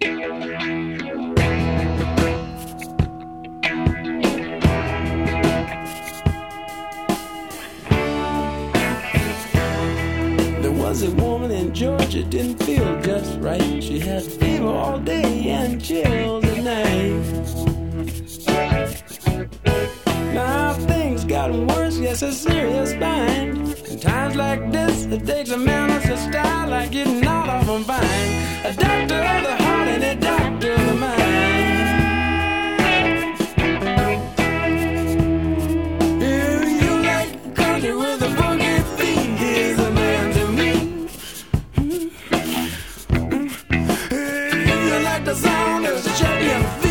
Was a woman in Georgia, didn't feel just right. She had fever all day and chills at night. Now things gotten worse, yes, a serious bind. In times like this, it takes a man with a style like getting out of a bind. A doctor of the heart and a doctor of the mind. If you like country with a boogie beat, here's a man to me. The sound is checking.